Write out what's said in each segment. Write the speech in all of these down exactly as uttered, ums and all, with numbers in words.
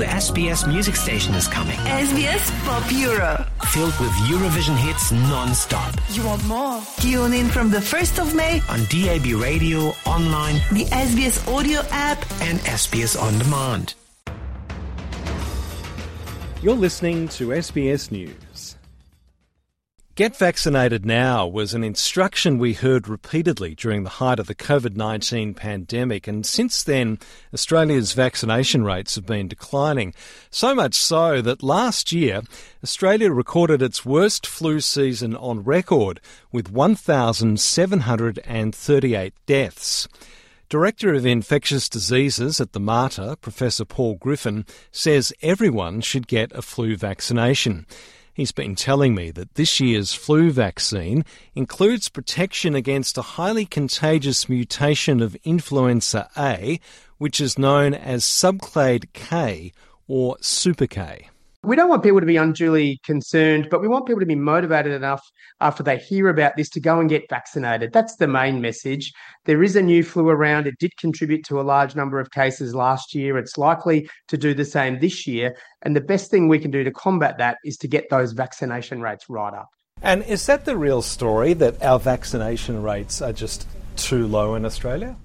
S B S music station is coming. S B S Pop Euro. Filled with Eurovision hits non-stop. You want more? Tune in from the first of May on D A B radio, online, the S B S audio app and S B S On Demand. You're listening to S B S News. Get vaccinated now was an instruction we heard repeatedly during the height of the covid nineteen pandemic, and since then Australia's vaccination rates have been declining. So much so that last year Australia recorded its worst flu season on record with one thousand seven hundred thirty-eight deaths. Director of Infectious Diseases at the Mater, Professor Paul Griffin, says everyone should get a flu vaccination. He's been telling me that this year's flu vaccine includes protection against a highly contagious mutation of influenza A, which is known as subclade K or Super K. We don't want people to be unduly concerned, but we want people to be motivated enough after they hear about this to go and get vaccinated. That's the main message. There is a new flu around. It did contribute to a large number of cases last year. It's likely to do the same this year. And the best thing we can do to combat that is to get those vaccination rates right up. And is that the real story, that our vaccination rates are just too low in Australia?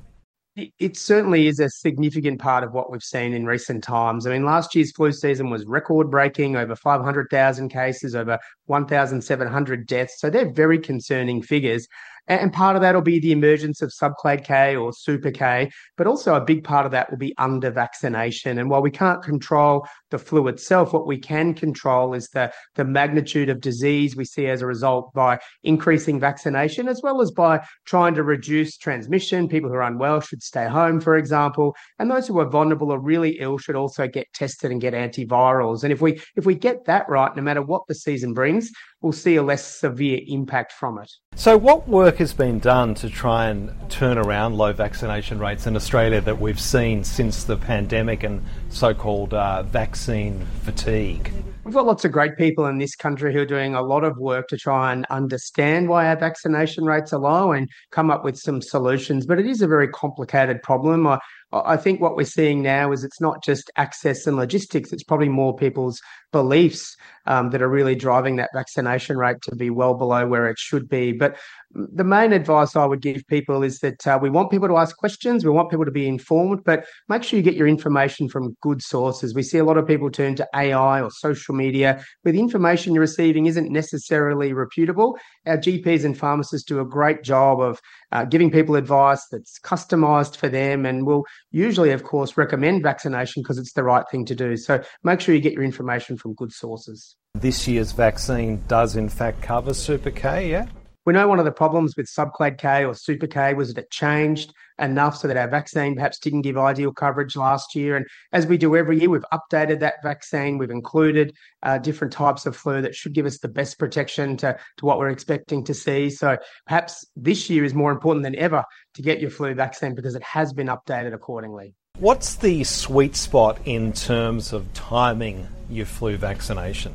It certainly is a significant part of what we've seen in recent times. I mean, last year's flu season was record-breaking, over five hundred thousand cases, over one thousand seven hundred deaths. So they're very concerning figures. And part of that will be the emergence of subclade K or Super K, but also a big part of that will be under-vaccination. And while we can't control the flu itself, what we can control is the, the magnitude of disease we see as a result by increasing vaccination, as well as by trying to reduce transmission. People who are unwell should stay home, for example, and those who are vulnerable or really ill should also get tested and get antivirals. And if we if we get that right, no matter what the season brings, we'll see a less severe impact from it. So what work has been done to try and turn around low vaccination rates in Australia that we've seen since the pandemic and so-called uh, vaccine fatigue? We've got lots of great people in this country who are doing a lot of work to try and understand why our vaccination rates are low and come up with some solutions. But it is a very complicated problem. I, I think what we're seeing now is it's not just access and logistics, it's probably more people's beliefs um, that are really driving that vaccination rate to be well below where it should be. But the main advice I would give people is that uh, we want people to ask questions, we want people to be informed, but make sure you get your information from good sources. We see a lot of people turn to A I or social media where the information you're receiving isn't necessarily reputable. Our G Ps and pharmacists do a great job of uh, giving people advice that's customised for them and will usually, of course, recommend vaccination because it's the right thing to do. So make sure you get your information from good sources. This year's vaccine does in fact cover Super K, yeah? We know one of the problems with subclade K or Super K was that it changed enough so that our vaccine perhaps didn't give ideal coverage last year. And as we do every year, we've updated that vaccine. We've included uh, different types of flu that should give us the best protection to, to what we're expecting to see. So perhaps this year is more important than ever to get your flu vaccine because it has been updated accordingly. What's the sweet spot in terms of timing your flu vaccination?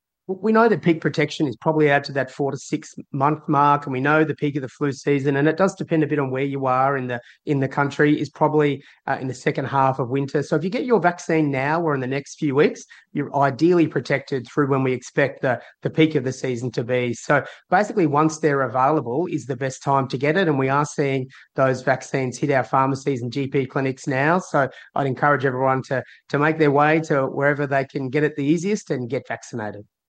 We know that peak protection is probably out to that four to six month mark, and we know the peak of the flu season, and it does depend a bit on where you are in the in the country, is probably uh, in the second half of winter. So if you get your vaccine now or in the next few weeks, you're ideally protected through when we expect the, the peak of the season to be. So basically, once they're available is the best time to get it, and we are seeing those vaccines hit our pharmacies and G P clinics now. So I'd encourage everyone to, to make their way to wherever they can get it the easiest and get vaccinated.